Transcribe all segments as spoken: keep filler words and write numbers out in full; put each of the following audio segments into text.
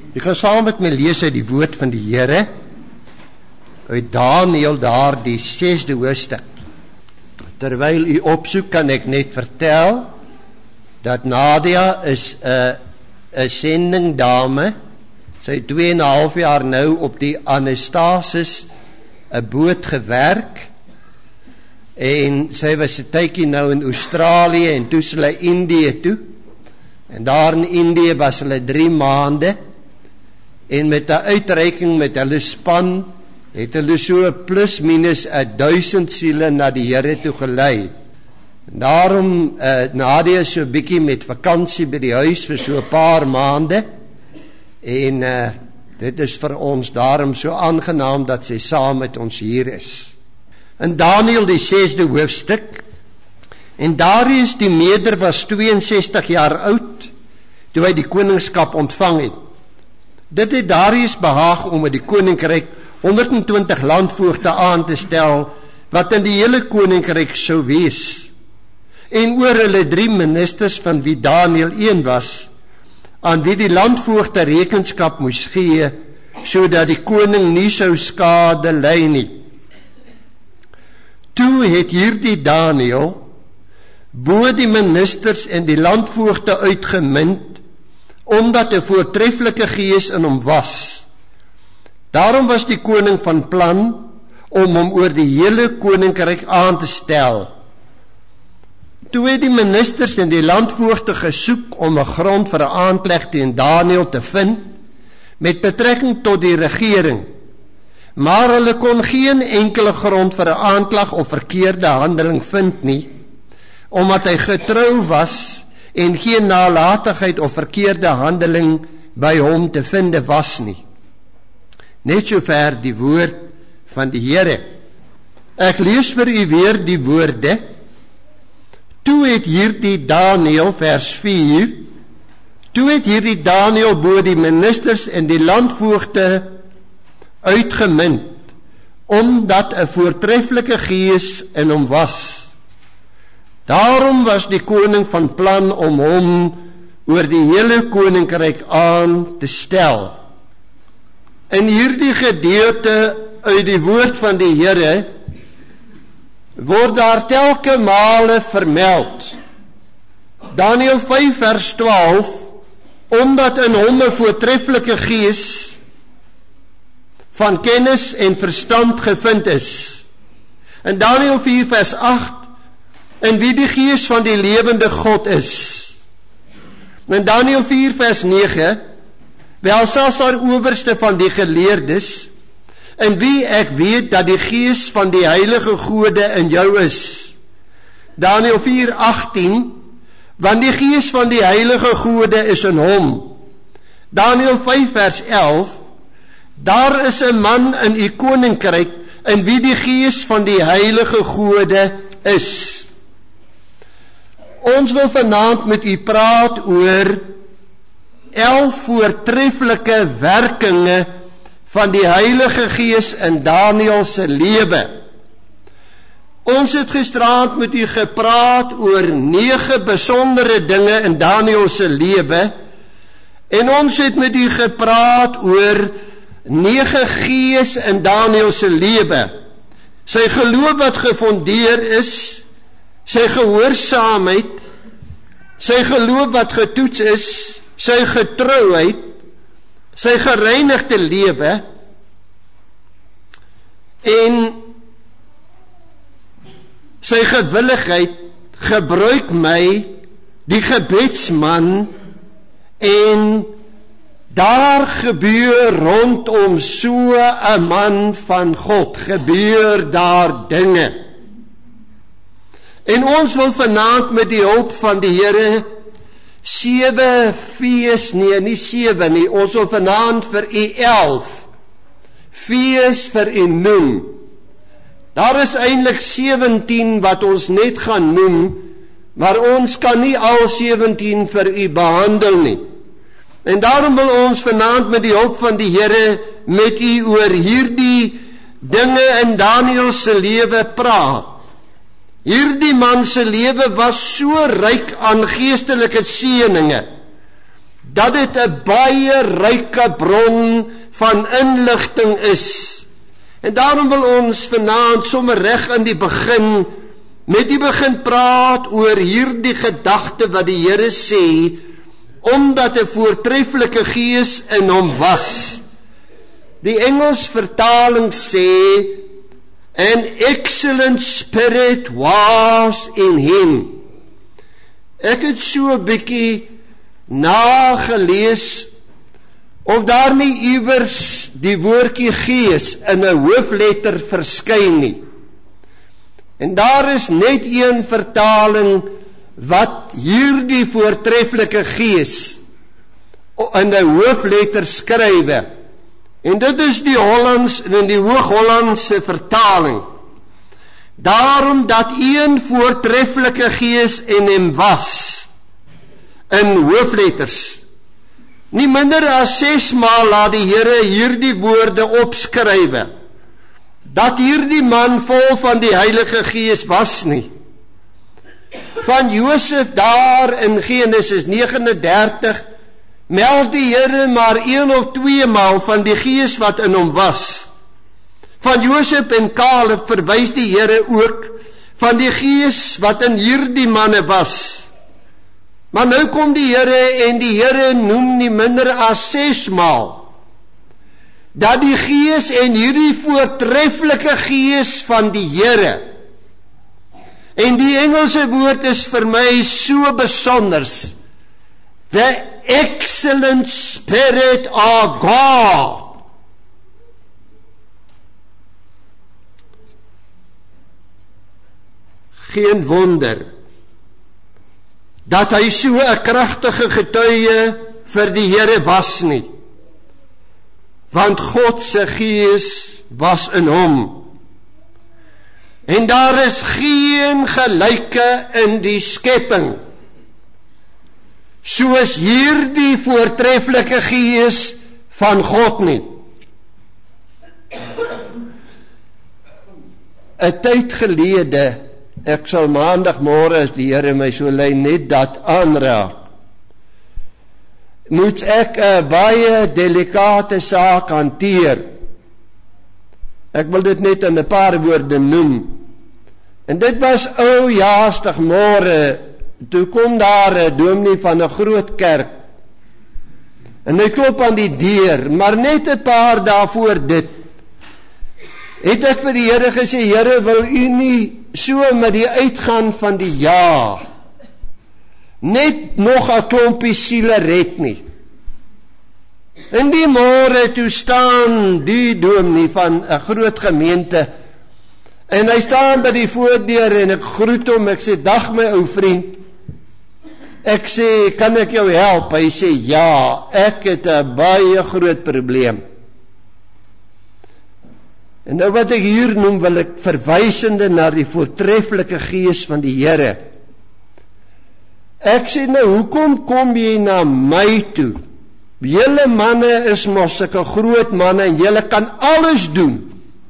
Jy kan saam met my lees uit die woord van die Here, uit Daniël daar die sesde hoofstuk. Terwyl u opsoek, kan ek net vertel, dat Nadia is een een sendingdame, sy het twee en een half jaar nou op die Anastasis een boot gewerk, en sy was een tydjie nou in Australië, en toe is hulle Indië toe, en daar in Indië was hulle drie maande, en met die uitreiking met hulle span, het hulle so plus minus een duisend siele na die Here toe gelei. En daarom, uh, Nadia so bykie met vakansie by die huis vir so paar maande, en uh, dit is vir ons daarom so aangenaam dat sy saam met ons hier is. In Daniël die sesde hoofstuk, en Darius die Meder was tweeënsestig jaar oud, toe hy die koningskap ontvang het. Dit het Darius behaag om met die koninkryk honderd en twintig landvoogde aan te stel, wat in die hele koninkryk sou wees, en oor hulle drie ministers van wie Daniël een was, aan wie die landvoogde rekenskap moes gee, sodat die koning nie sou skade ly nie. Toe het hierdie Daniël bo die ministers en die landvoogde uitgemind, omdat 'n voortreffelike gees in hom was. Daarom was die koning van plan om hom oor die hele koninkryk aan te stel. Toe het die ministers en die landvoogde gesoek om 'n grond vir 'n aanklag teen Daniël te vind, met betrekking tot die regering, maar hulle kon geen enkele grond vir 'n aanklag of verkeerde handeling vind nie, omdat hy getrou was en geen nalatigheid of verkeerde handeling by hom te vind was nie. Net sover die woord van die Here. Ek lees vir u weer die woorde. Toe het hierdie Daniël, vers vier, toe het hierdie Daniël bo die ministers en die landvoogde uitgemind, omdat 'n voortreffelike gees in hom was. Daarom was die koning van plan om hom oor die hele koninkryk aan te stel. In hierdie gedeelte uit die woord van die Here word daar telke male vermeld. Daniël vyf vers twaalf, omdat in hom 'n voortreffelike gees van kennis en verstand gevind is. In Daniël vier vers agt, in wie die gees van die lewende God is. In Daniël vier vers nege, Belsasar owerste van die geleerdes, in wie ek weet dat die gees van die heilige gode in jou is. Daniël vier agtien, want die gees van die heilige gode is in hom. Daniël vyf vers elf, daar is 'n man in u koninkryk, in wie die gees van die heilige gode is. Ons wil vanaand met u praat oor elf voortreffelike werkinge van die Heilige Gees in Daniël se lewe. Ons het gisteraand met u gepraat oor nege besondere dinge in Daniël se lewe, en ons het met u gepraat oor nege gees in Daniël se lewe. Sy geloof wat gefondeer is, sy gehoorsaamheid, sy geloof wat getoets is, sy getrouheid, sy gereinigde lewe, en sy gewilligheid gebruik my, die gebedsman, en daar gebeur rondom so 'n man van God, gebeur daar dinge. En ons wil vanaand met die hulp van die Here sewe fees, nee, nie sewe nie, ons wil vanaand vir u elf fees vir u noem. Daar is eintlik sewentien wat ons net gaan noem, maar ons kan nie al sewentien vir u behandel nie. En daarom wil ons vanaand met die hulp van die Here met u oor hierdie dinge in Daniël se lewe praat. Hierdie man se lewe was so ryk aan geestelike seëninge, dat dit 'n baie ryke bron van inligting is. En daarom wil ons vanaand sommer reg in die begin met die begin praat oor hierdie gedagte wat die Here sê, omdat 'n voortreffelike gees in hom was. Die Engels vertaling sê, an excellent spirit was in him. Ek het so 'n bietjie nagelees of daar nie iewers die woordjie gees in 'n hoofletter verskyn nie. En daar is net een vertaling wat hierdie voortreffelike gees in 'n hoofletter skrywe. En dit is die Hollands en in die Hoog-Hollandse vertaling. Daarom dat een voortreffelike gees in hem was, in hoofletters. Nie minder as ses maal laat die Here hierdie woorde opskrywe, dat hierdie man vol van die Heilige Gees was nie. Van Josef daar in Genesis nege en dertig, meld die Here maar een of twee maal van die Gees wat in hom was. Van Josef en Caleb verwys die Here ook van die Gees wat in hierdie manne was. Maar nou kom die Here en die Here noem nie minder as ses maal dat die Gees en hierdie voortreffelike Gees van die Here. En die Engelse woord is vir my so besonders. The excellent spirit of God. Geen wonder dat hy so 'n kragtige getuie vir die Here was nie. Want God se Gees was in hom. En daar is geen gelyke in die skepping soos hierdie voortreffelike Gees van God nie. 'n Tyd gelede, ek sal maandagmôre as die Here my so lei net dat aanraak, moet ek 'n baie delikate saak hanteer. Ek wil dit net in 'n paar woorde noem. En dit was oujaarsdagmôre, toe kom daar 'n dominee van 'n groot kerk. En hy klop aan die deur, maar net 'n paar dae voor dit het ek vir die Here gesê, Here, wil u nie so met die uitgaan van die jaar net nog 'n klompie siele red nie. In die môre toe staan die dominee van 'n groot gemeente en hy staan by die voordeur en ek groet hom, ek sê, dag my ou vriend. Ek sê, kan ek jou help? Hy sê, ja, ek het 'n baie groot probleem. En nou wat ek hier noem, wil ek verwysende na die voortreffelike Gees van die Here. Ek sê, nou, hoekom kom jy na my toe? Julle manne is mos sulke groot manne en julle kan alles doen.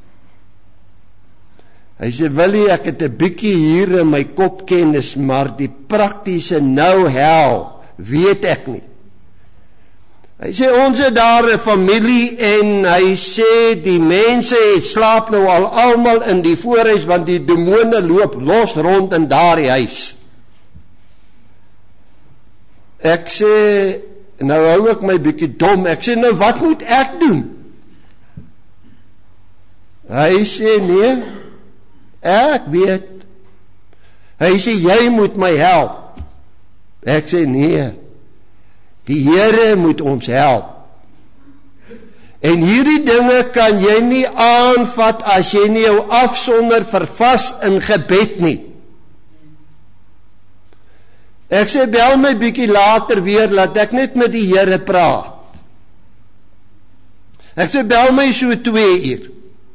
Hy sê, Willie, ek het 'n bietjie hier in my kop kennis, maar die praktiese know-how weet ek nie. Hy sê, ons het daar 'n familie en hy sê, die mense het slaap nou al almal in die voorhuis, want die demone loop los rond in daardie huis. Ek sê, nou hou ek my bietjie dom, ek sê, nou wat moet ek doen? Hy sê, nee, ek weet. Hy sê, jy moet my help. Ek sê, nee, die Here moet ons help. En hierdie dinge kan jy nie aanvat as jy nie jou afsonder vir vas in gebed nie. Ek sê, bel my bietjie later weer, laat ek net met die Here praat. Ek sê, bel my so twee uur.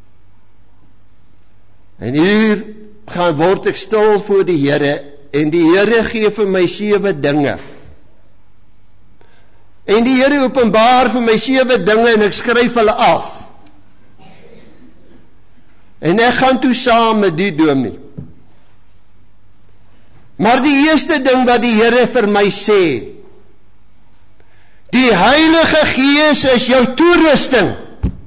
En hier gaan word ek stil voor die Here, en die Here gee vir my sewe dinge. En die Here openbaar vir my sewe dinge, en ek skryf hulle af. En ek gaan toe saam met die dominee. Maar die eerste ding wat die Here vir my sê, Die Heilige Gees is jou toerusting.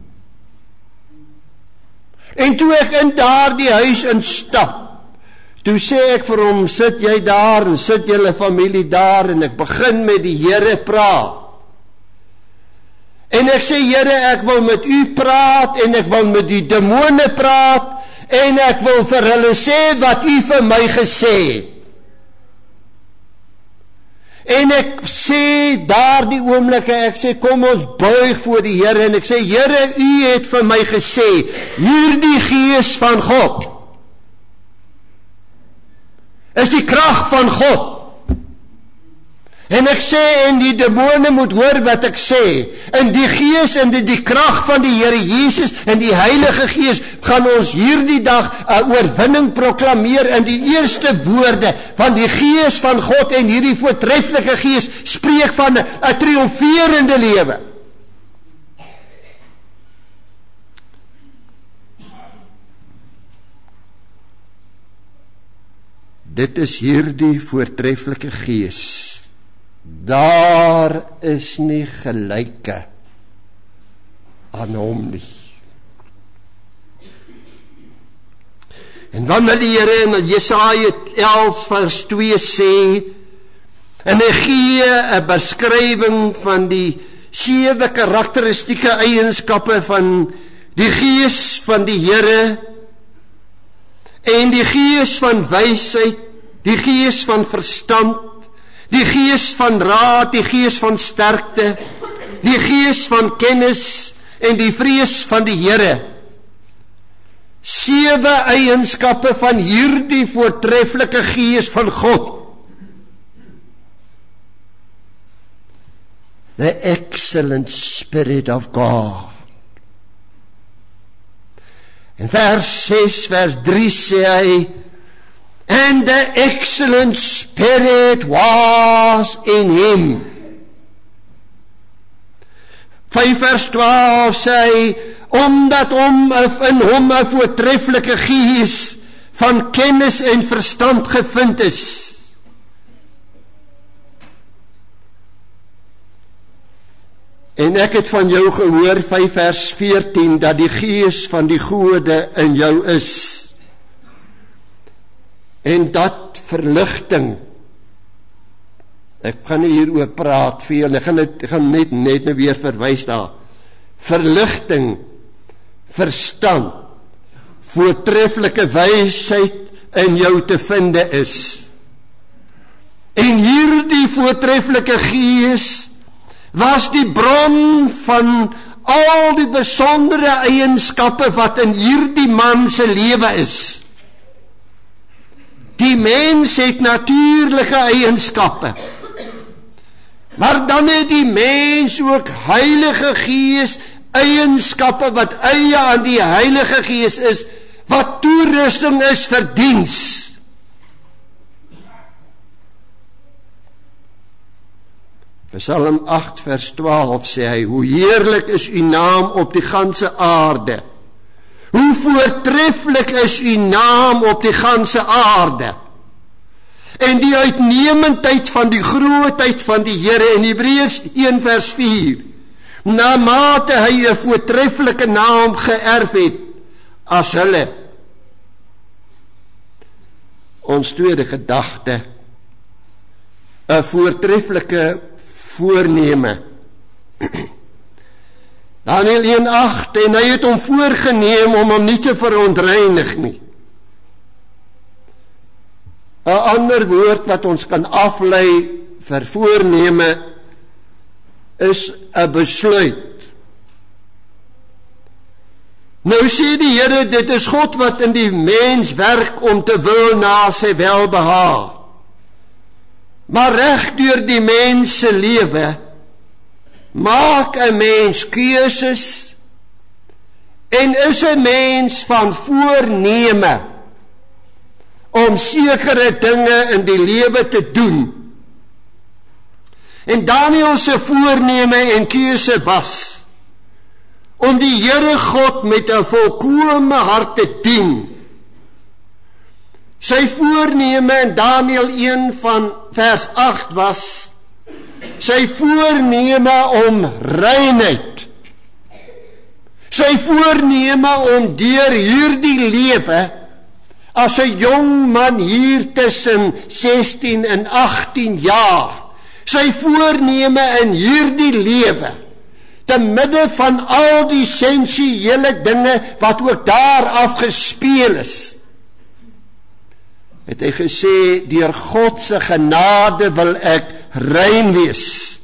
En toe ek in daardie huis instap, toe sê ek vir hom, sit jy daar en sit julle familie daar, en ek begin met die Here praat. En ek sê, Here, ek wil met u praat, en ek wil met die demone praat, en ek wil vir hulle sê wat u vir my gesê het. En ek sê daar die oomblikke, ek sê kom ons buig voor die Here, en ek sê Here, u het vir my gesê, hierdie Gees van God is die krag van God. En ek sê, en die demone moet hoor wat ek sê, en die Gees en die, die krag van die Here Jesus en die Heilige Gees gaan ons hierdie dag 'n oorwinning proklameer in die eerste woorde van die Gees van God, en hierdie voortreffelike Gees spreek van 'n triomferende lewe. Dit is hierdie voortreffelike Gees. Daar is nie gelyke aan hom nie. En wanneer die Here in Jesaja elf vers twee sê, en hy gee 'n beskrywing van die sewe karakteristieke eienskappe van die Gees van die Here, en die Gees van wysheid, die Gees van verstand, die Gees van raad, die Gees van sterkte, die Gees van kennis en die vrees van die Here. Sewe eienskappe van hierdie voortreffelike Gees van God. The excellent Spirit of God. In vers ses, vers drie sê hy, and the excellent Spirit was in him. vyf vers twaalf sê hy, omdat om, in hom 'n voortreffelike Gees van kennis en verstand gevind is. En ek het van jou gehoor, vyf vers veertien, dat die Gees van die gode in jou is. En dat verligting, ek gaan nie hier oor praat veel, ek gaan, het, ek gaan net, net nou weer verwys daar, verligting, verstand, voortreffelike wysheid in jou te vinde is. En hierdie voortreffelike Gees was die bron van al die besondere eienskappe wat in hierdie man se lewe is. Die mens het natuurlike eienskappe, maar dan het die mens ook Heilige Gees eienskappe wat eie aan die Heilige Gees is, wat toerusting is vir diens. Psalm agt vers twaalf sê hy, hoe heerlik is u naam op die ganse aarde. Hoe voortreffelik is u naam op die ganse aarde. En die uitnemendheid van die grootheid van die Here in Hebreërs een vers vier. Na mate hy 'n voortreffelike naam geërf het as hulle. Ons tweede gedagte, 'n voortreffelike voorneme. Daniël een agt, en hy het hom voorgeneem om hom nie te verontreinig nie. 'n ander woord wat ons kan aflei vir voorneme is 'n besluit. Nou sê die Here, dit is God wat in die mens werk om te wil na sy welbehaag. Maar reg deur die mens se lewe maak 'n mens keuses en is 'n mens van voorneme om sekere dinge in die lewe te doen. En Daniël se voorneme en keuse was om die Here God met 'n volkome hart te dien. Sy voorneme in Daniël een van vers agt was sy voorneme om reinheid, sy voorneme om deur hierdie lewe, as 'n jong man hier tussen sestien en agttien jaar, sy voorneme in hierdie lewe, te midde van al die sensuele dinge wat ook daar afgespeel is, het hy gesê, deur God se genade wil ek rein wees.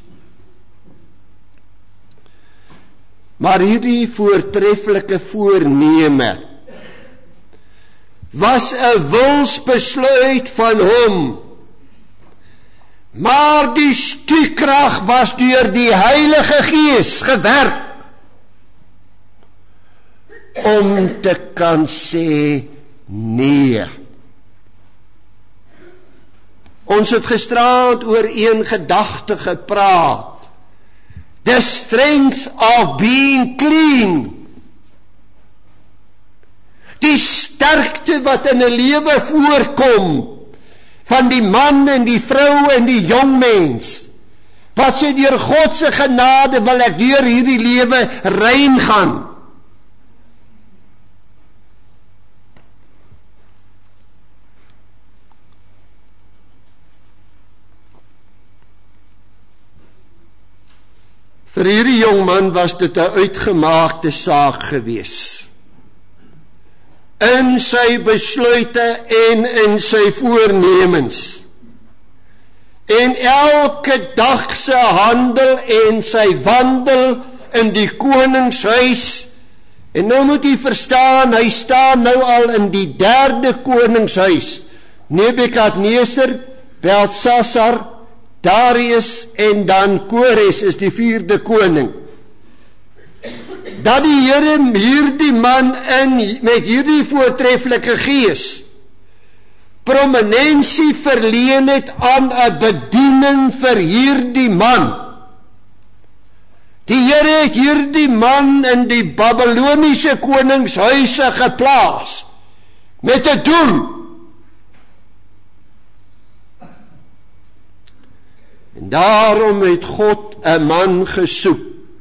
Maar hierdie voortreffelike voorneme was 'n wilsbesluit van hom, maar die stuurkrag was deur die Heilige Gees gewerk om te kan sê nee. Ons het gisterand oor een gedagte gepraat. The strength of being clean. Die sterkte wat in 'n lewe voorkom van die man en die vrou en die jong mens, wat sê deur God se genade wil ek deur hierdie lewe rein gaan. Vir hierdie jong man was dit 'n uitgemaakte saak gewees. In sy besluite en in sy voornemens. En elke dag se handel en sy wandel in die koningshuis. En nou moet jy verstaan, hy staan nou al in die derde koningshuis. Nebukadneser, Belsasar, Darius en dan Kores is die vierde koning. Dat die Here hierdie man in met hierdie voortreffelike gees prominensie verleen het aan 'n bediening vir hierdie man. Die Here het hierdie man in die Babiloniese koningshuise geplaas met 'n doel. En daarom het God 'n man gesoek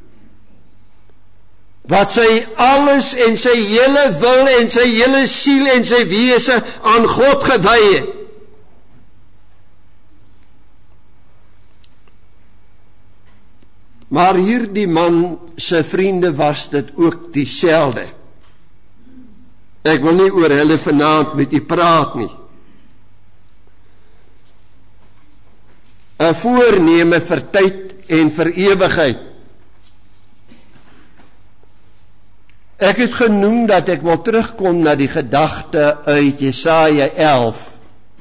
wat sy alles en sy hele wil en sy hele siel en sy wese aan God gewy het. Maar hierdie man se vriende was dit ook dieselfde. Ek wil nie oor hulle vanaand met u praat nie. 'n voorneme vir tyd en vir ewigheid. Ek het genoem dat ek wil terugkom na die gedagte uit Jesaja elf.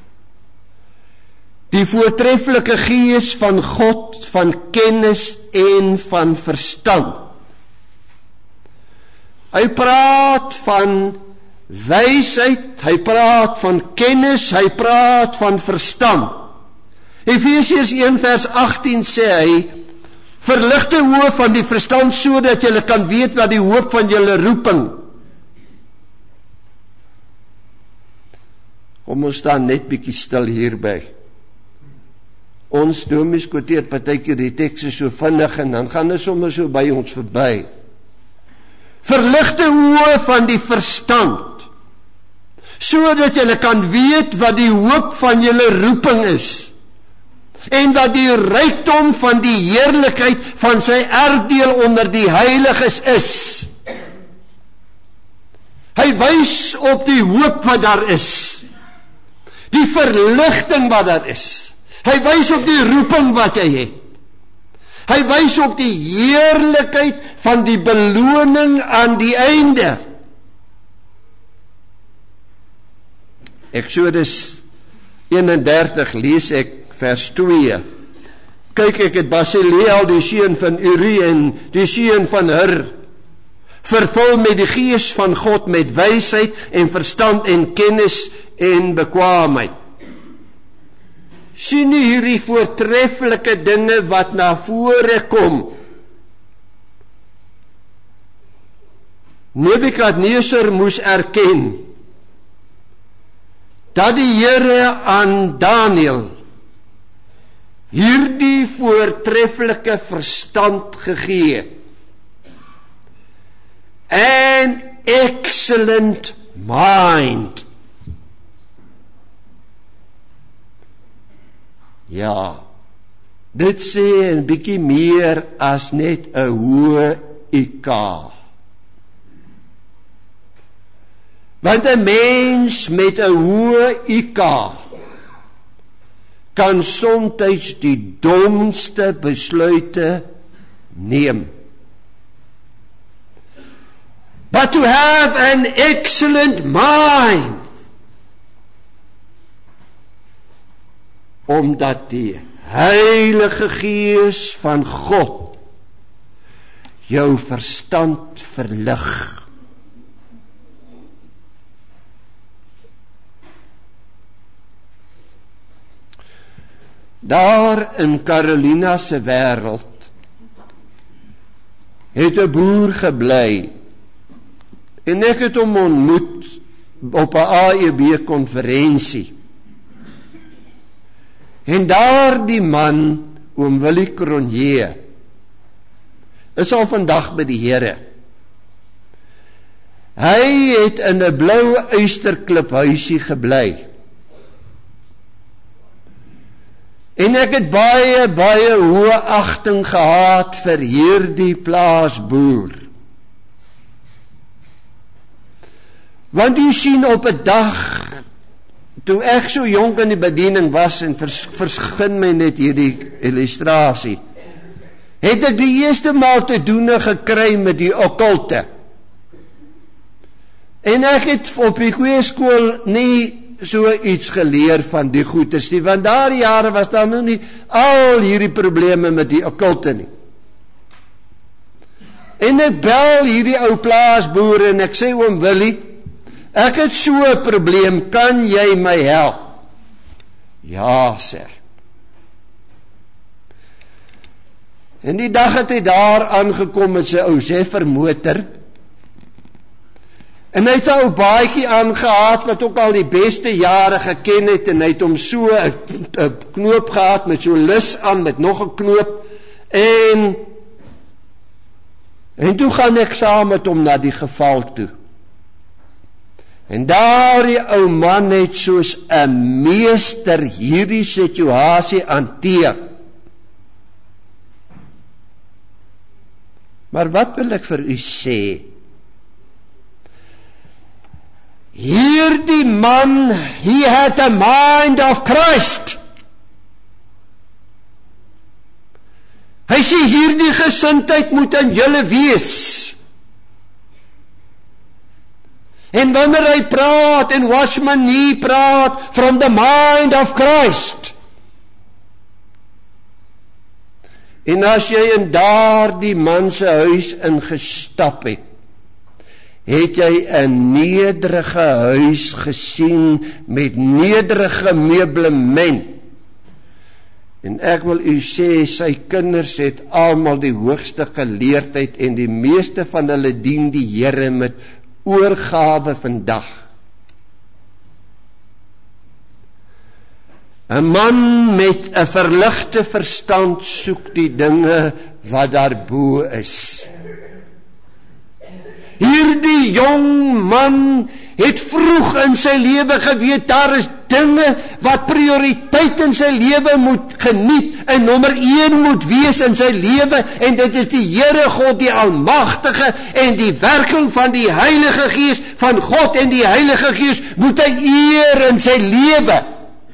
Die voortreffelike gees van God, van kennis en van verstand. Hy praat van wysheid, hy praat van kennis, hy praat van verstand. Efesiërs een vers agttien sê hy, verlig die oë van die verstand sodat julle kan weet wat die hoop van julle roeping. Kom ons staan net bietjie stil hierby. Ons domies quoteer partykeer die tekste so vinnig en dan gaan dit sommer so by ons verby. Verlig die oë van die verstand sodat julle kan weet wat die hoop van julle roeping is. En dat die rykdom van die heerlikheid van sy erfdeel onder die heiliges is. Hy wys op die hoop wat daar is. Die verligting wat daar is. Hy wys op die roeping wat hy het. Hy wys op die heerlikheid van die beloning aan die einde. Eksodus eenendertig lees ek vers twee. Kyk, ek het Basileel, die seun van Uri en die seun van Hur, vervul met die gees van God, met wysheid en verstand en kennis en bekwaamheid. Sien nie hierdie voortreffelike dinge wat na vore kom. Nebukadneser moes erken dat die Here aan Daniël hierdie voortreffelike verstand gegee. An excellent mind. Ja, dit sê 'n bietjie meer as net 'n hoë I Q. Want 'n mens met 'n hoë I Q kan soms die domste besluite neem. But to have an excellent mind, omdat die Heilige Gees van God jou verstand verlig. Daar in Carolina se wêreld het 'n boer gebly en ek het hom ontmoet op 'n A E B konferensie. En daar die man, oom Willie Cronje, is al vandag by die Here. Hy het in 'n blou uisterkliphuisie gebly. En ek het baie, baie hoë agting gehad vir hierdie plaasboer. Want u sien op 'n dag, toe ek so jonk in die bediening was, en vers, verskyn my net hierdie illustrasie, het ek die eerste maal te doene gekry met die okkulte. En ek het op die kweeskool nie so iets geleer van die goeters nie, want daar jare was daar nog nie al hierdie probleme met die okkulte nie. En ek bel hierdie ou plaasboer en ek sê, oom Willie, ek het so 'n probleem, kan jy my help? Ja, sê. En die dag het hy daar aangekom met sy ou Zeffer motor, en hy het 'n ou baadjie aangehad, wat ook al die beste jare geken het, en hy het hom so 'n knoop gehad, met so lus aan, met nog 'n knoop, en, en toe gaan ek saam met hom na die geval toe. En daar die ou man het soos 'n meester hierdie situasie hanteer. Maar wat wil ek vir u sê? Hierdie man, he had a mind of Christ. Hy sê hierdie gesindheid moet in julle wees. En wanneer hy praat, en Watchman Nee praat, from the mind of Christ. En as jy in daardie man se huis ingestap het, het jy 'n nederige huis gesien, met nederige meublement. En ek wil u sê, sy kinders het almal die hoogste geleerdheid, en die meeste van hulle dien die Here met oorgawe vandag. 'n Man met 'n verligte verstand soek die dinge wat daarbo is. Hierdie jong man het vroeg in sy lewe geweet, daar is dinge wat prioriteit in sy lewe moet geniet, en nommer een moet wees in sy lewe, en dit is die Here God, die Almagtige, en die werking van die Heilige Gees, van God en die Heilige Gees, moet hy eer in sy lewe.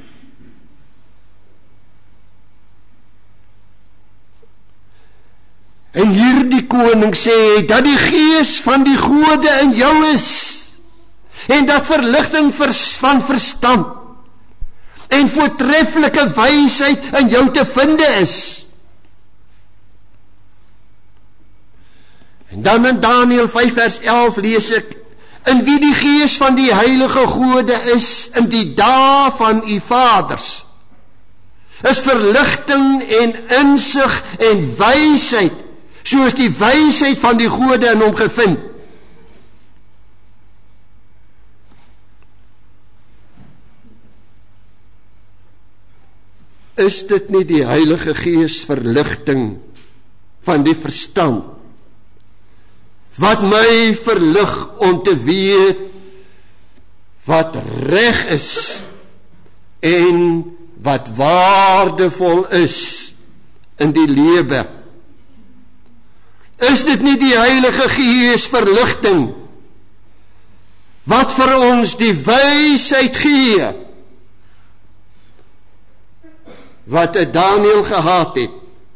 En hierdie koning sê, dat die Gees van die Gode in jou is, en dat verligting van verstand, en voortreffelike wysheid in jou te vinde is. En dan in Daniël vyf vers elf lees ek, in wie die Gees van die Heilige Gode is, in die dae van u vaders, is verligting en insig en wysheid, soos die wysheid van die Gode in hom gevind. is dit nie die Heilige Gees verligting van die verstand, wat my verlig om te weet wat reg is en wat waardevol is in die lewe? Is dit nie die Heilige Gees verligting wat vir ons die wysheid gee wat 'n Daniël gehad het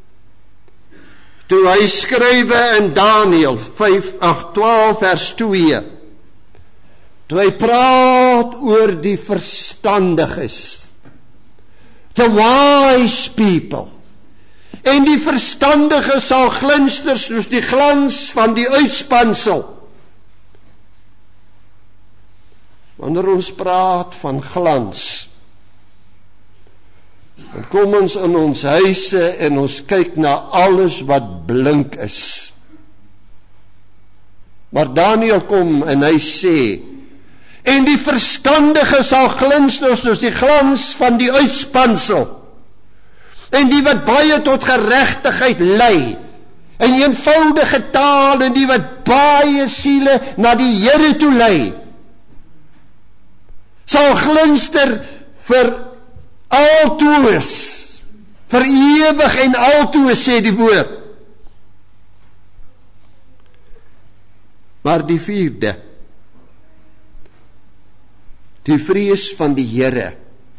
toe hy skrywe in Daniël vyf, ag, twaalf vers twee, toe hy praat oor die verstandiges, the wise people, en die verstandiges sal glinster soos die glans van die uitspansel. Wanneer ons praat van glans, dan kom ons in ons huise en ons kyk na alles wat blink is. Maar Daniël kom en hy sê, en die verstandige sal glinster soos die glans van die uitspansel, en die wat baie tot geregtigheid lei, en eenvoudige taal, en die wat baie siele na die Here toe lei, sal glinster vir altoos, vir ewig en altoos, sê die woord. Maar die vierde, die vrees van die Here,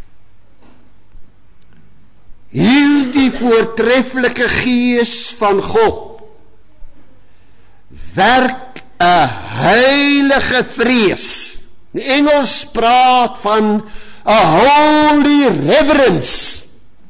hierdie voortreffelike Gees van God, werk 'n heilige vrees. Die Engels praat van a holy reverence.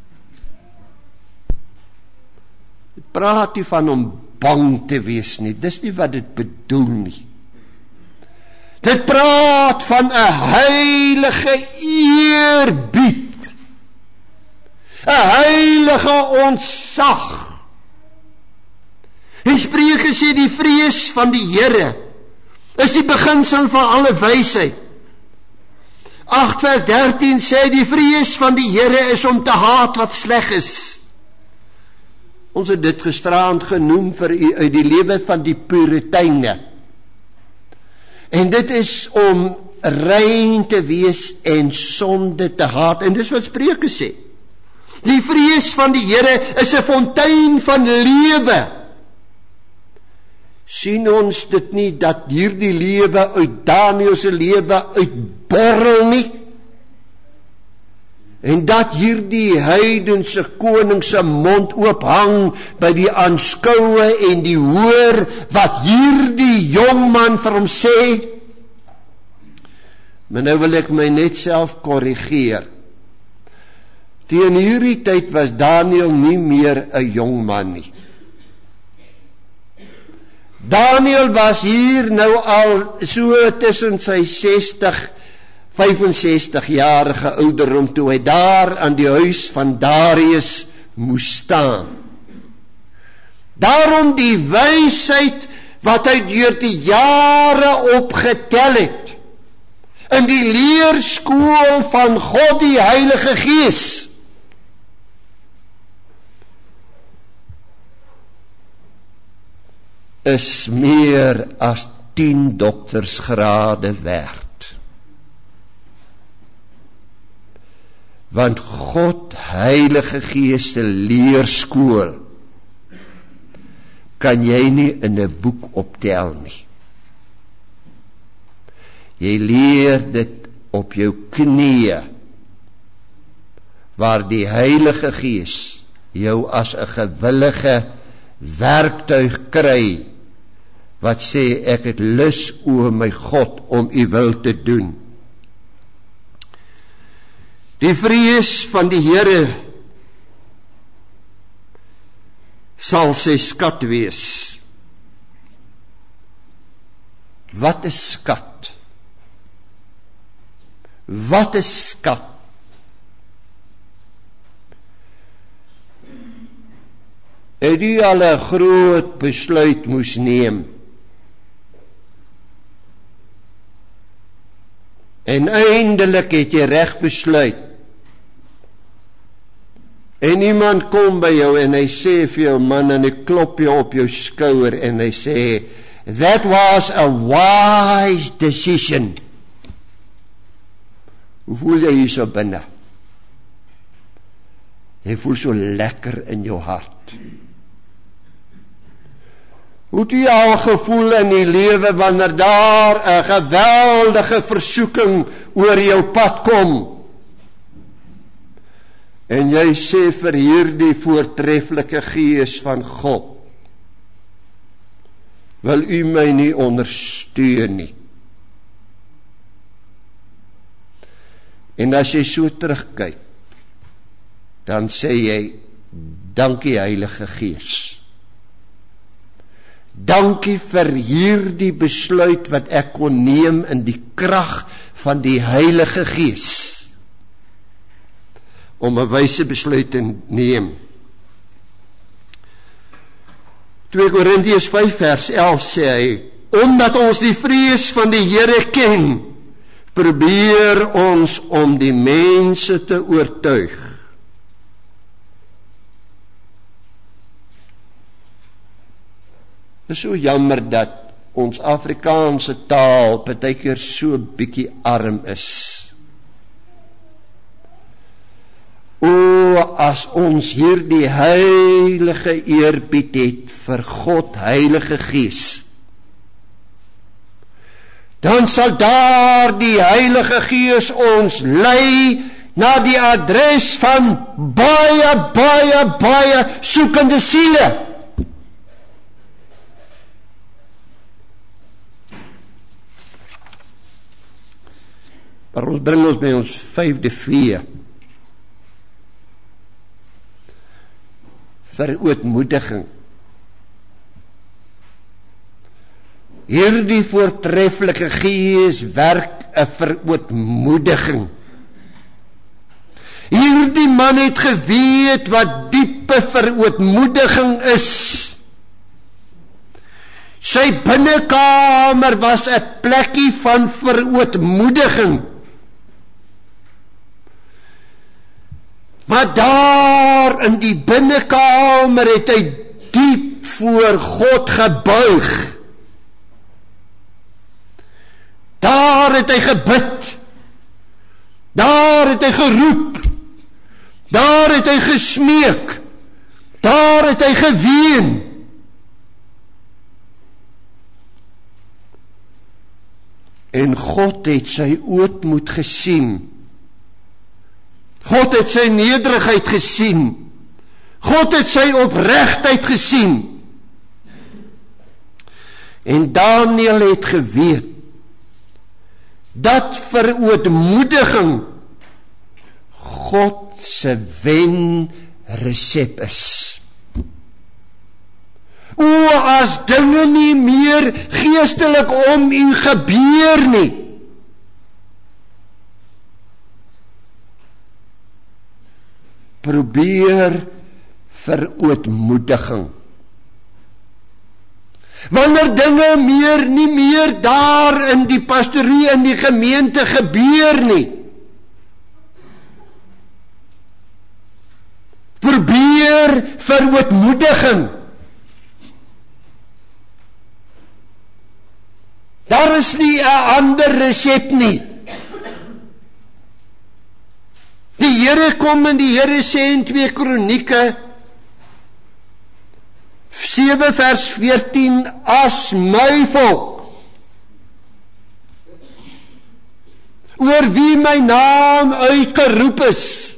Dit praat nie van om bang te wees nie, dis nie wat dit bedoel nie. Dit praat van 'n heilige eerbied, 'n heilige ontzag. En Spreuke sê die vrees van die Here is die beginsel van alle wysheid. agt vers dertien sê die vrees van die Here is om te haat wat sleg is. Ons het dit gisteraand genoem vir u uit die lewe van die Purityne. En dit is om rein te wees en sonde te haat. En dis wat Spreuke sê. Die vrees van die Here is 'n fontein van lewe. Sien ons dit nie dat hierdie lewe uit Daniël se lewe uitborrel nie? En dat hierdie heidense koning se mond oophang by die aanskoue en die hoor wat hierdie jongman vir hom sê? Maar nou wil ek my net self korrigeer. Teen hierdie tyd was Daniël nie meer 'n jong man nie. Daniël was hier nou al so tussen sy sestig, vyfensestig jarige ouderdom toe hy daar aan die huis van Darius moes staan. Daarom die wysheid wat hy deur die jare opgetel het in die leerskool van God die Heilige Gees. Is meer as tien doktersgrade werd. Want God Heilige Gees se leerskool kan jy nie in 'n boek optel nie. Jy leer dit op jou knieë, waar die Heilige Gees jou as 'n gewillige werktuig kry, wat sê, ek het lus, o my God, om u wil te doen. Die vrees van die Here sal sy skat wees. Wat is skat? Wat is skat? Het u al 'n groot besluit moes neem, en eindelik het jy reg besluit, En iemand kom by jou en hy sê vir jou, man, en hy klop jou op jou skouer en hy sê, that was a wise decision. Hoe voel jy hier so binne? Jy voel so lekker in jou hart. Hoe het jy al gevoel in die lewe wanneer daar 'n geweldige versoeking oor jou pad kom? En jy sê vir hierdie voortreffelike Gees van God, wil u my nie ondersteun nie. En as jy so terugkyk, dan sê jy, dankie Heilige Gees. Dankie vir hierdie besluit wat ek kon neem in die krag van die Heilige Gees, om 'n wyse besluit te neem. twee Korintiërs vyf vers elf sê hy, omdat ons die vrees van die Here ken, probeer ons om die mense te oortuig. Dit is so jammer dat ons Afrikaanse taal partykeer so bietjie arm is. O, as ons hierdie heilige eerbied het vir God, Heilige Gees, dan sal daar die Heilige Gees ons lei na die adres van baie, baie, baie soekende siele. Maar ons bring ons by ons vyfde vee. Verootmoediging. Hierdie voortreffelike Gees werk 'n verootmoediging. Hierdie man het geweet wat diepe verootmoediging is. Sy binnekamer was 'n plekkie van verootmoediging. Maar daar in die binnekamer het hy diep voor God gebuig. Daar het hy gebid. Daar het hy geroep. Daar het hy gesmeek. Daar het hy geween. En God het sy ootmoed gesien. God het sy nederigheid gesien. God het sy opregtheid gesien. En Daniël het geweet dat verootmoediging God se wenresep is. O, as dinge nie meer geestelik om u gebeur nie, probeer verootmoediging. Wanneer dinge meer nie meer daar in die pastorie in die gemeente gebeur nie, probeer verootmoediging. Daar is nie 'n ander resep nie. Die Here kom en die Here sê in twee Kronieke sewe vers veertien, as my volk, oor wie my naam uitgeroep is,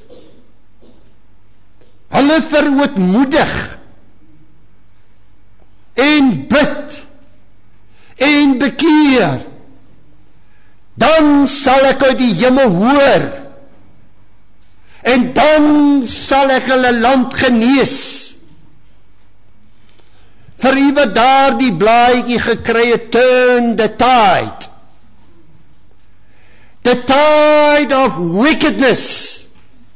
hulle verootmoedig en bid en bekeer, dan sal ek uit die hemel hoor, en dan sal ek hulle land genees. Vir u wat daar die blaadjie gekry het, turn the tide. The tide of wickedness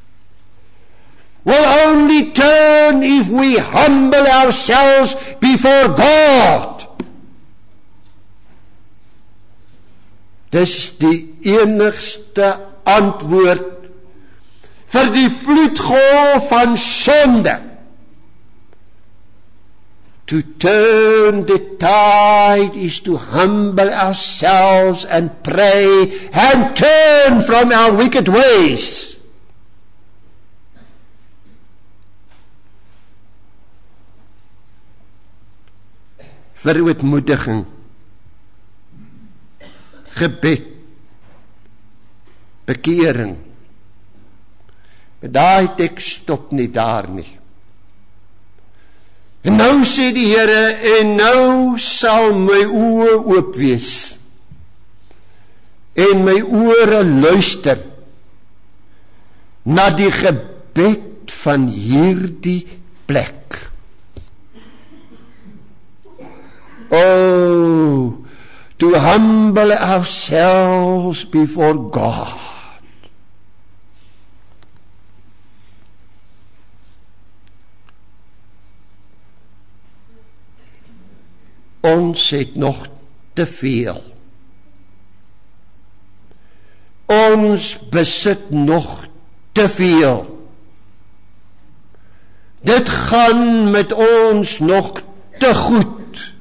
will only turn if we humble ourselves before God. Dis die enigste antwoord vir die vloedgolf van sonde. To turn the tide is to humble ourselves and pray and turn from our wicked ways. Verootmoediging, gebed, bekering. Maar daai teks stop nie daar nie. En nou sê die Here, en nou sal my oë oop wees, en my ore luister, na die gebed van hierdie plek. Oh, to humble ourselves before God. Ons het nog te veel. Ons besit nog te veel. Dit gaan met ons nog te goed.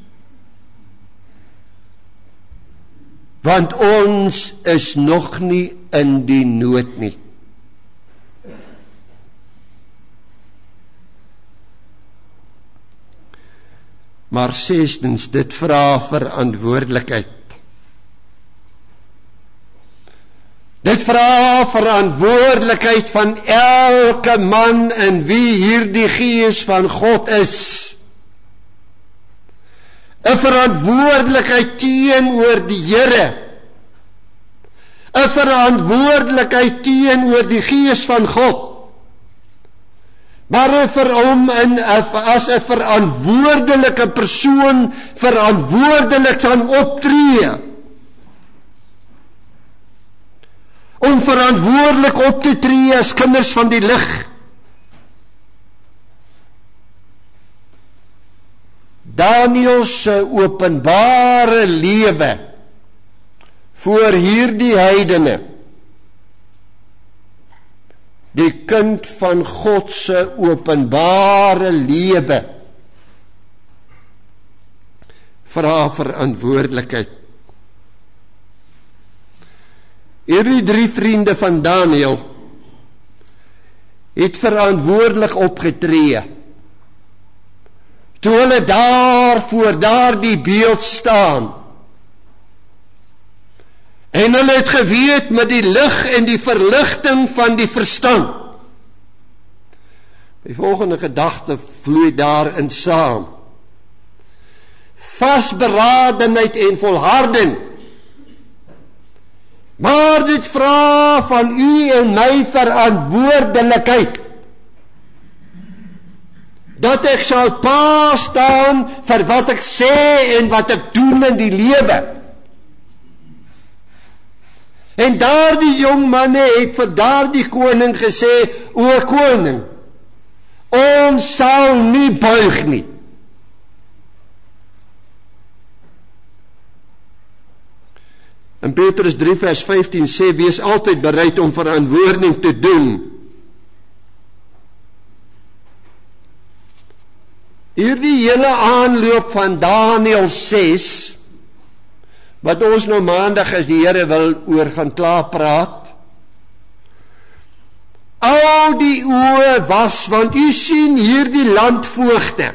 Want ons is nog nie in die nood nie. Maar sestens, dit vra verantwoordelikheid. Dit vra verantwoordelikheid van elke man in wie hierdie Gees van God is. 'n verantwoordelikheid teenoor die Here. 'n verantwoordelikheid teenoor die Gees van God. Maar vir hom in, as 'n verantwoordelike persoon verantwoordelik kan optree. Om verantwoordelik op te tree as kinders van die lig. Daniël se openbare lewe voor hierdie heidene, die kind van God se openbare lewe, vra verantwoordelikheid. Hierdie drie vriende van Daniël het verantwoordelik opgetree. Toe hulle daar voor daardie beeld staan, en hulle het geweet met die lig en die verligting van die verstand. Die volgende gedagte vloei daarin saam. Vasberadenheid en volharding. Maar dit vra van u en my verantwoordelikheid. Dat ek sal pa staan vir wat ek sê en wat ek doen in die lewe. En daardie jong manne het vir daardie koning gesê, o koning, ons sal nie buig nie. In Petrus drie vers vyftien sê, wees altyd bereid om verantwoording te doen. Hierdie hele aanloop van Daniël ses, wat ons nou maandag as die Here wil oor gaan klaar praat, al die oë was, want u sien hierdie landvoogde,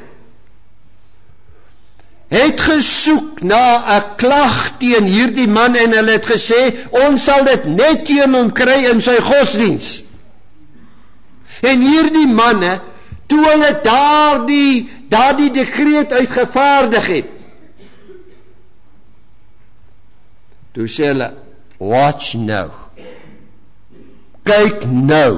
het gesoek na 'n klag teen hierdie man en hulle het gesê, ons sal dit net teen hom kry in sy godsdiens. En hierdie manne, toe hulle daardie, daardie dekreet uitgevaardig het, toe sê hulle, watch now. Kyk nou.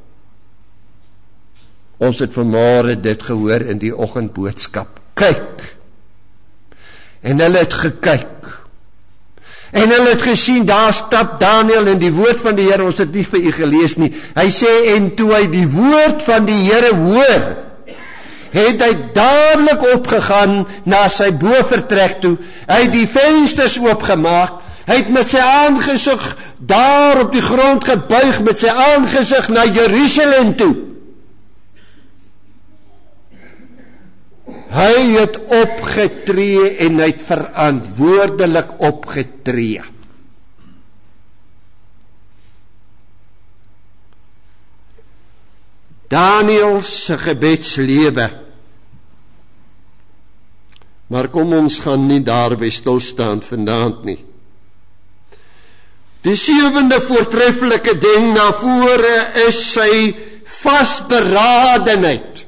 Ons het vanmôre dit gehoor in die oggendboodskap. Kyk. En hulle het gekyk. En hulle het gesien, daar stap Daniël in die woord van die Here, ons het nie vir u gelees nie. Hy sê, en toe hy die woord van die Here hoor, het hy dadelik opgegaan na sy bovertrek toe. Hy het die vensters oopgemaak, Hy het met sy aangesig daar op die grond gebuig, met sy aangesig na Jerusalem toe. Hy het opgetree en hy het verantwoordelik opgetree. Daniël se gebedslewe. Maar kom ons gaan nie daarby stilstaan vanaand nie. Die sewende voortreffelike ding na vore is sy vasberadenheid.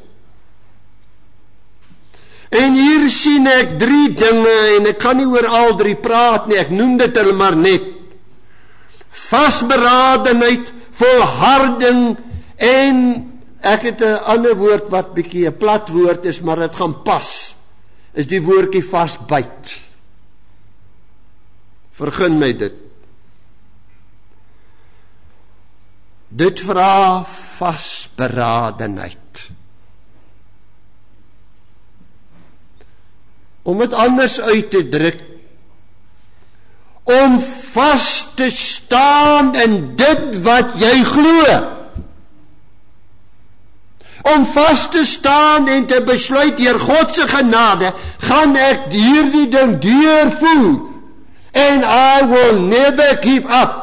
En hier sien ek drie dinge, en ek kan nie oor al drie praat nie, ek noem dit hulle maar net. Vasberadenheid, volharding, en ek het 'n ander woord wat bietjie 'n plat woord is, maar dit gaan pas, is die woordjie vasbyt. Vergun my dit. Dit vra vasberadenheid. Om het anders uit te druk, om vas te staan in dit wat jy glo. Om vas te staan en te besluit, deur God se genade, gaan ek hierdie ding deurvoer, and I will never give up.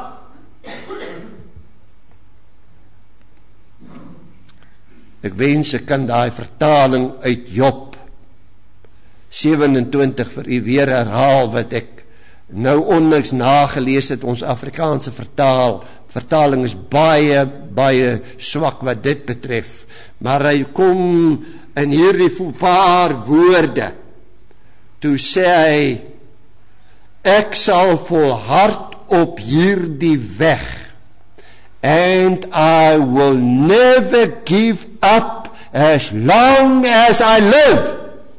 Ek wens ek kan daai vertaling uit Job sewenentwintig vir u weer herhaal, wat ek nou onlangs nagelees het. Ons Afrikaanse vertaal, vertaling is baie, baie swak wat dit betref, maar hy kom in hierdie paar woorde, toe sê hy, ek sal volhard op hierdie weg, and I will never give up as long as I live.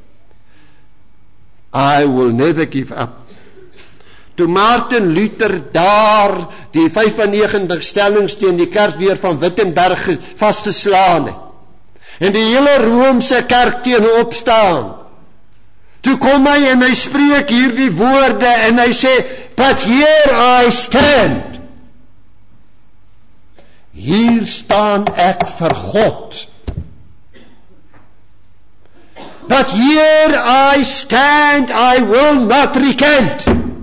I will never give up. Toe Martin Luther daar die vyfennegentig stellings teen die kerkdeur van Wittenberg vasgeslaan het, en die hele Romeinse kerk teen opstaan, toe kom hy en hy spreek hierdie woorde en hy sê, but here I stand. Hier staan ek vir God. But here I stand, I will not recant.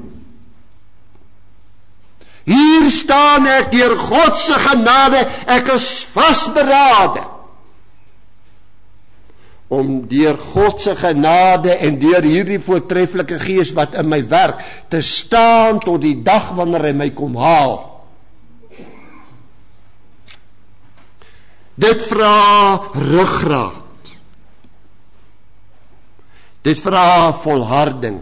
Hier staan ek deur God se genade, ek is vasberade om deur God se genade en deur hierdie voortreffelike Gees wat in my werk, te staan tot die dag wanneer hy my kom haal. Dit vra ruggraat. Dit vra volharding.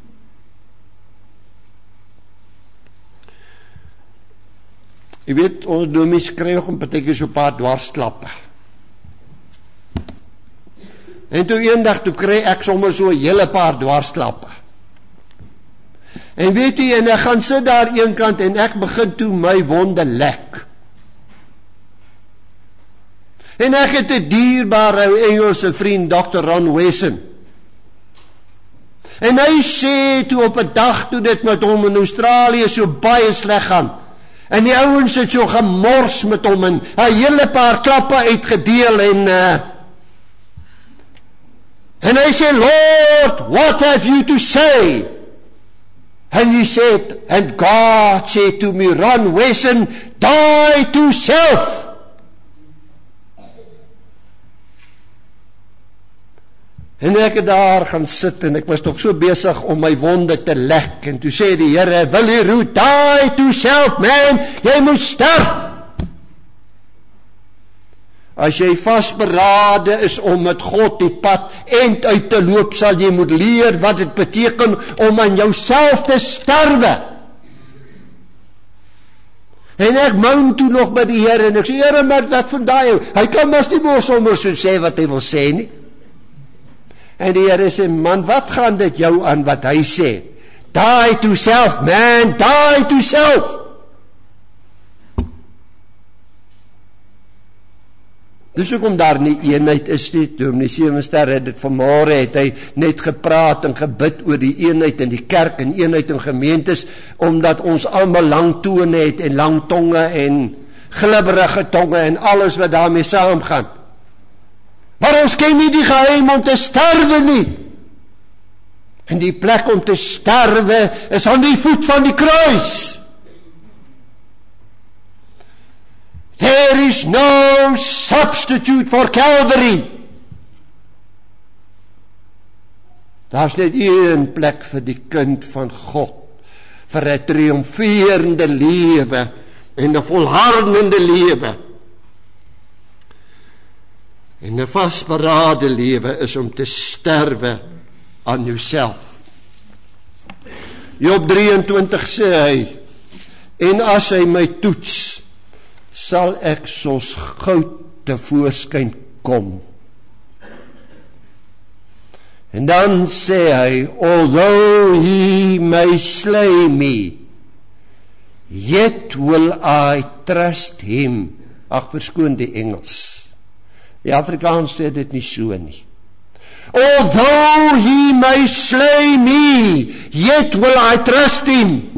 Jy weet, ons domies kry ook 'n partykeer so 'n paar dwarsklappe. En toe eendag, toe kry ek sommer so 'n hele paar dwarsklappe. En weet jy, en ek gaan sit daar een kant en ek begin toe my wonde lek. En ek het 'n dierbare ou Engelse vriend, dokter Ron Wesson. En hy sê toe op 'n dag toe dit met hom in Australië so baie sleg gaan, en die ouens het so gemors met hom en 'n hele paar klappe uitgedeel en uh, en hy sê, Lord, what have you to say? And he said, and God said to me, Ron Wesson, die to self. En ek het daar gaan sit en ek was toch so besig om my wonde te lek, en toe sê die Here, will you die to self, man, jy moet sterf. As jy vasberade is om met God die pad end uit te loop, sal jy moet leer wat dit beteken om aan jouself te sterwe. En ek moan toe nog by die Here, en ek sê, Here, maar wat van daai, hy kan mas nie meer sommer so sê wat hy wil sê nie. En die Here sê, man, wat gaan dit jou aan wat hy sê? Die to self, man, die to self. Dis ook om daar nie eenheid is nie. Dominee Sewenster het dit vanmôre, het hy net gepraat en gebid oor die eenheid in die kerk en eenheid in gemeentes, omdat ons almal lang tone het en lang tonge en glibberige tonge en alles wat daarmee saamgaan. Maar ons ken nie die geheim om te sterwe nie. En die plek om te sterwe is aan die voet van die kruis. There is no substitute for Calvary. Daar is net een plek vir die kind van God, vir 'n triomferende lewe en 'n volhardende lewe. En 'n vasberade lewe is om te sterwe aan jouself. Job drieëntwintig sê hy, en as hy my toets, sal ek soos goud tevoorskyn kom. En dan sê hy, although he may slay me, yet will I trust him. Ag, verskoon die Engels. Die Afrikaans sê dit nie so nie. Although he may slay me, yet will I trust him.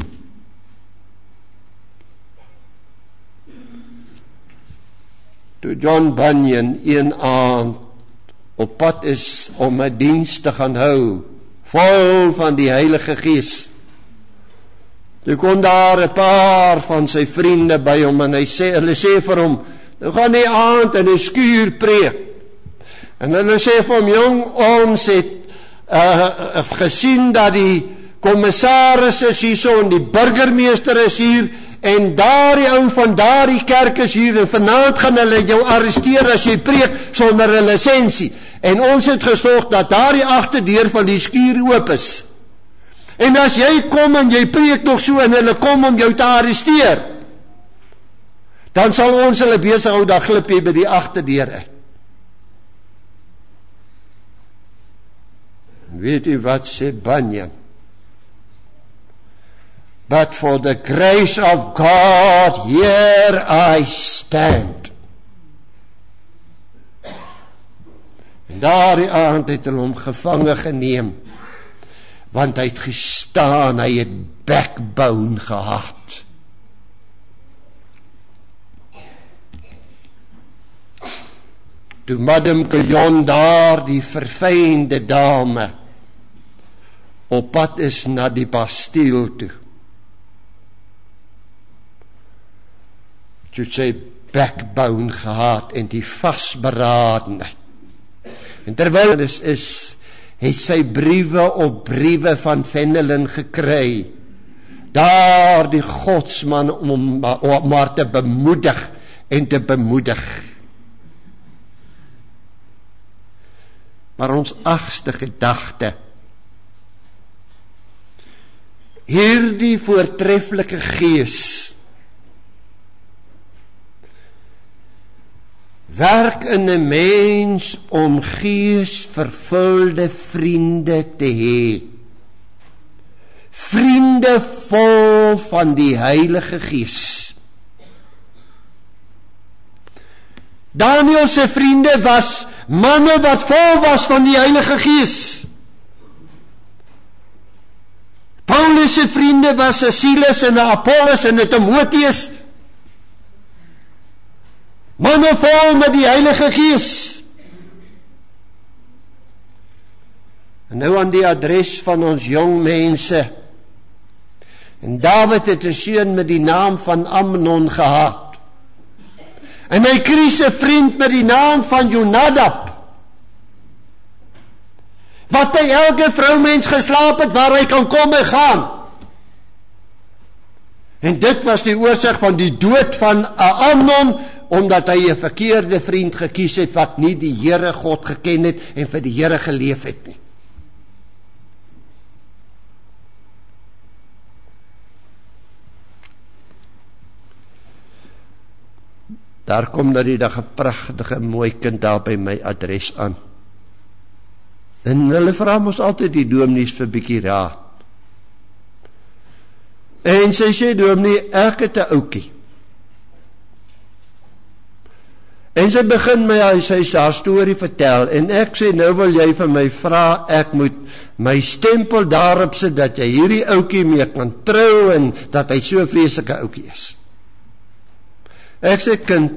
Toe John Bunyan een aand op pad is om 'n diens te gaan hou, vol van die Heilige Gees, toe kom daar 'n paar van sy vriende by hom en hy sê, hulle sê vir hom, nou gaan die aand in 'n skuur preek. En hulle sê vir hom, jong, ons het uh, gesien dat die kommissaris is hier so en die burgemeester is hier en daardie ou van daardie kerk is hier en vanaand gaan hulle jou arresteer as jy preek sonder 'n lisensie. En ons het gesorg dat daardie agterdeur van die skuur oop is. En as jy kom en jy preek nog so en hulle kom om jou te arresteer, dan sal ons hulle besig hou, dan glip jy by die agterdeur uit. Weet u wat sê Bunyan? But for the grace of God, here I stand. En daardie aand het hulle hom gevange geneem, want hy het gestaan, hy het backbone gehad. Toe Madame Guyon daar, die verfijnde dame, op pad is na die Bastille toe, toe sy backbone gehad en die vasberadenheid. En terwyl is, is het sy briewe op briewe van Fenelon gekry, daar die godsman om, om maar te bemoedig en te bemoedig. Maar ons agste gedagte, hierdie voortreffelike Gees werk in 'n mens om geesvervulde vriende te hê. Vriende vol van die Heilige Gees. Daniel se vriende was manne wat vol was van die Heilige Gees. Paulus se vriende was 'n Silas en 'n Apollos en 'n Timoteus. Manne vol met die Heilige Gees. En nou aan die adres van ons jong mense. En Dawid het 'n seun met die naam van Amnon gehad. En hy kry 'n vriend met die naam van Jonadab, wat by elke vroumens geslaap het, waar hy kan kom en gaan. En dit was die oorsaak van die dood van Amnon, omdat hy 'n verkeerde vriend gekies het, wat nie die Here God geken het, en vir die Here geleef het nie. Daar kom nou die dag 'n pragtige mooi kind daar by my adres aan. En hulle vra ons altyd die dominees vir bietjie raad. En sy sê, dominee, ek het 'n ouetjie. En sy begin my sy haar storie vertel, en ek sê, nou wil jy vir my vra, ek moet my stempel daarop sit, dat jy hierdie oukie mee kan trou, en dat hy so 'n vreeslike oukie is. Ek sê, kind,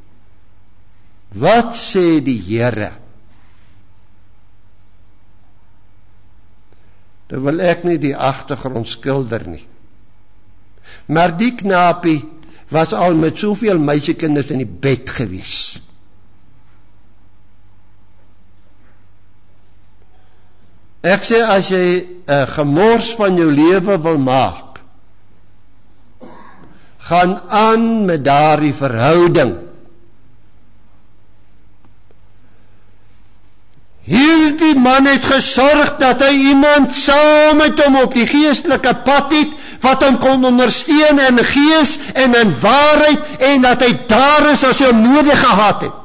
wat sê die Here? Dan wil ek nie die agtergrond skilder nie. Maar die knapie was al met soveel meisiekinders in die bed gewees. Ek sê, as jy 'n gemors van jou lewe wil maak, gaan aan met daardie verhouding. Hierdie man het gesorg dat hy iemand saam met hom op die geestelike pad het, wat hom kon ondersteun in gees en in waarheid, en dat hy daar is as hy hom nodig gehad het.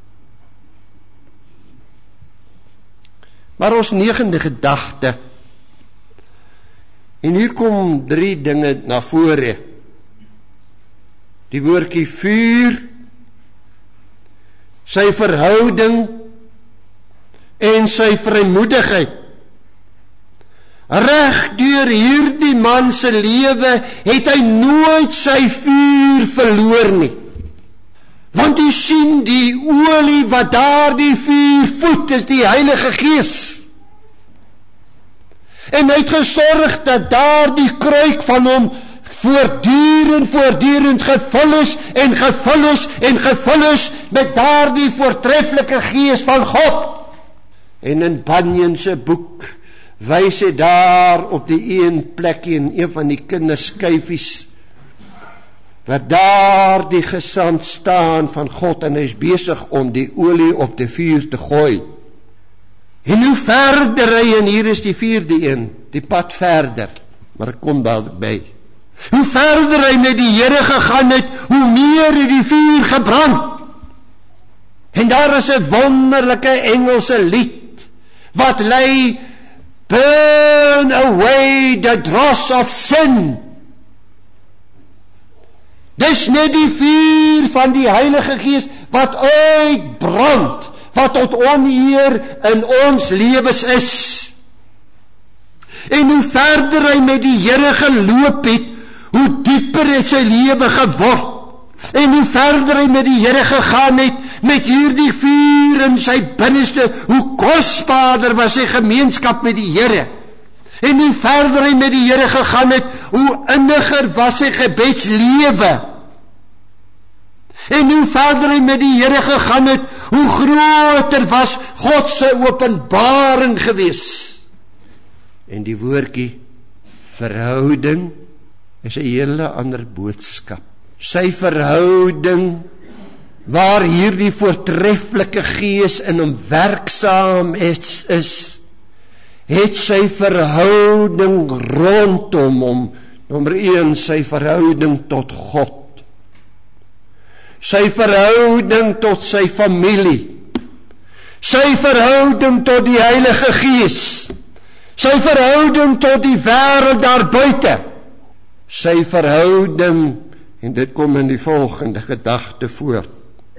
Maar ons negende gedagte, en hier kom drie dinge na vore. Die woordjie vuur, sy verhouding, en sy vrymoedigheid. Reg deur hierdie man se lewe het hy nooit sy vuur verloor nie. Want u sien, die olie wat daar die vuur voed, is die Heilige Gees. En hy het gesorg dat daar die kruik van hom voortdurend, voortdurend gevul is, en gevul is, en gevul is, met daar die voortreffelike Gees van God. En in Bunyan se boek wys hy daar op die een plekkie in een van die kinderskyfies, wat daar die gesand staan van God, en hy is besig om die olie op die vuur te gooi. En hoe verder hy, en hier is die vierde een, die pad verder, maar ek kom daarby. Hoe verder hy met die Here gegaan het, hoe meer het die vuur gebrand. En daar is 'n wonderlike Engelse lied, wat lei, burn away the dross of sin. Dis net die vuur van die Heilige Gees, wat uitbrand, wat tot oneer in ons lewens is. En hoe verder hy met die Here geloop het, hoe dieper het sy lewe geword. En hoe verder hy met die Here gegaan het, met hierdie vuur in sy binneste, hoe kosbaarder was sy gemeenskap met die Here. En hoe verder hy met die Here gegaan het, hoe inniger was sy gebedslewe. En hoe verder hy met die Here gegaan het, hoe groter was God se openbaring gewees. En die woordjie verhouding is 'n hele ander boodskap. Sy verhouding, waar hierdie voortreffelike Gees in hom werksaam is, is, het sy verhouding rondom hom, nommer een, sy verhouding tot God, sy verhouding tot sy familie, sy verhouding tot die Heilige Gees, sy verhouding tot die wêreld daar buite, sy verhouding, en dit kom in die volgende gedagte voort.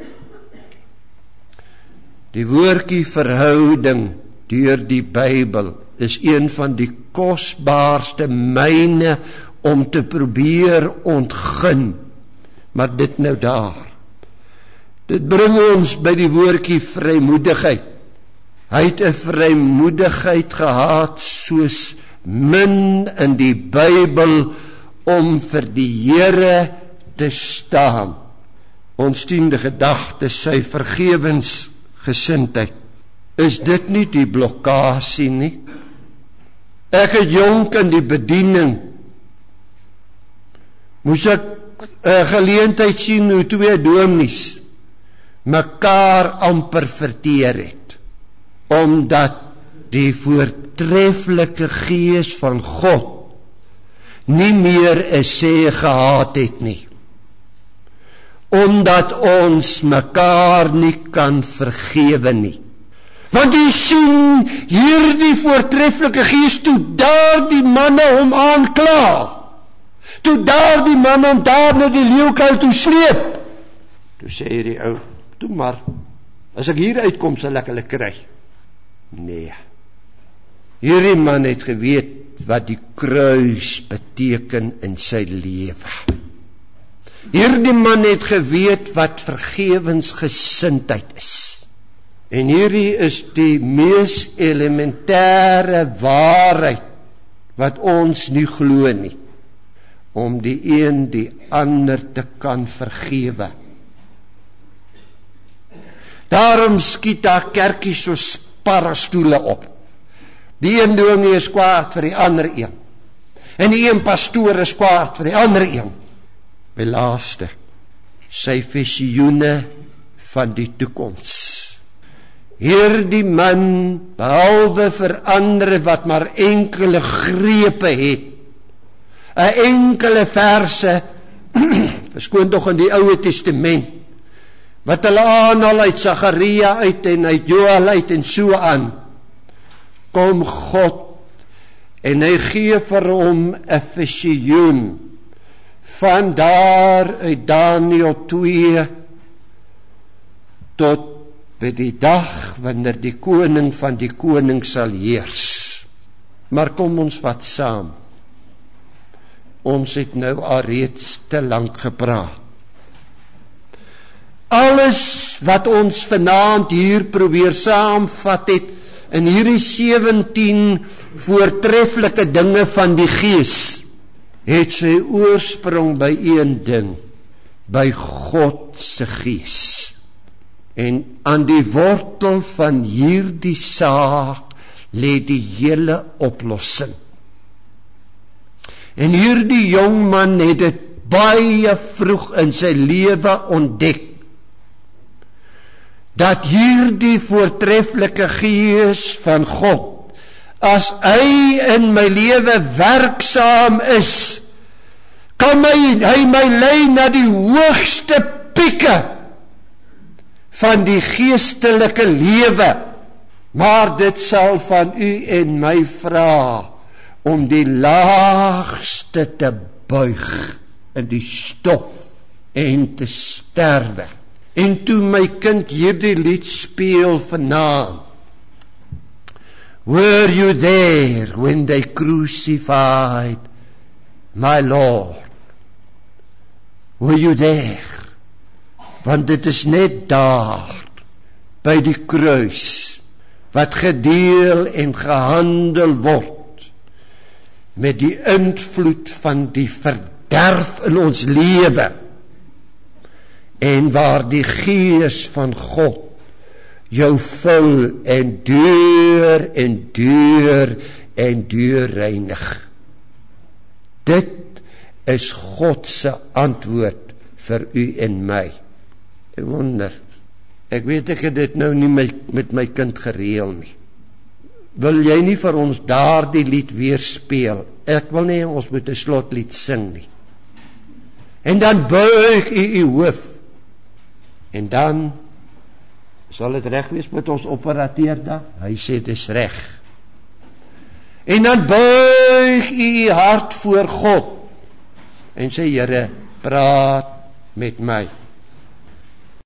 Die woordjie verhouding deur die Bybel is een van die kosbaarste myne om te probeer ontgin. Maar dit nou daar. Dit bring ons by die woordjie vrymoedigheid. Hy het 'n vrymoedigheid gehad soos min in die Bybel om vir die Here te staan. Ons tiende gedagte, sy vergewensgesindheid. Is dit nie die blokkasie nie? Ek het jonk in die bediening, moes ek 'n geleentheid sien hoe twee dominees mekaar amper verteer het, omdat die voortreffelike Gees van God nie meer 'n sê gehad het nie, omdat ons mekaar nie kan vergewe nie. Want jy sien, hierdie voortreffelike Gees, toe daar die manne hom aankla, toe daar die manne hom daar na die leeukuil toe sleep, toe sê die ou, toe maar, as ek hier uitkom, sal ek hulle kry. Nee. Hierdie man het geweet wat die kruis beteken in sy lewe. Hierdie man het geweet wat vergewensgesindheid is. En hierdie is die mees elementêre waarheid wat ons nie glo nie, om die een die ander te kan vergewe. Daarom skiet daar kerkies so sparrestoele op. Die een dominee is kwaad vir die ander een. En die een pastoor is kwaad vir die ander een. My laaste, sy visioene van die toekoms. Hierdie man, behalwe vir ander wat maar enkele grepe het, 'n enkele verse, verskoon tog in die Ou Testament, wat hulle aanhaal uit Sagaria uit en uit Joël uit en so aan, kom God en hy gee vir hom 'n visioen van daar uit Daniël twee tot by die dag wanneer die koning van die koning sal heers. Maar kom ons vat saam. Ons het nou alreeds te lank gepraat. Alles wat ons vanaand hier probeer saamvat het in hierdie sewentien voortreffelike dinge van die Gees, het sy oorsprong by een ding, by God se Gees. En aan die wortel van hierdie saak lê die hele oplossing. En hierdie jong man het dit baie vroeg in sy lewe ontdek, dat hierdie voortreffelike Gees van God, as hy in my lewe werksaam is, kan my, hy my lei na die hoogste pieke van die geestelike lewe, maar dit sal van u en my vra om die laagste te buig in die stof en te sterwe. En toe my kind hierdie lied speel vanaand, were you there when they crucified my Lord? Were you there? Want dit is net daar, by die kruis, wat gedeel en gehandel word, met die invloed van die verderf in ons lewe, en waar die Gees van God jou vul en deur en deur en deur reinig. Dit is God se antwoord vir u en my. Ek wonder, ek weet ek het dit nou nie my, met my kind gereël nie. Wil jy nie vir ons daardie lied weer speel? Ek wil nie ons moet 'n slotlied sing nie. En dan buig u u hoof. En dan sal dit reg wees met ons operateur dan? Hy sê dit is reg. En dan buig u u hart voor God en sê, Here, praat met my.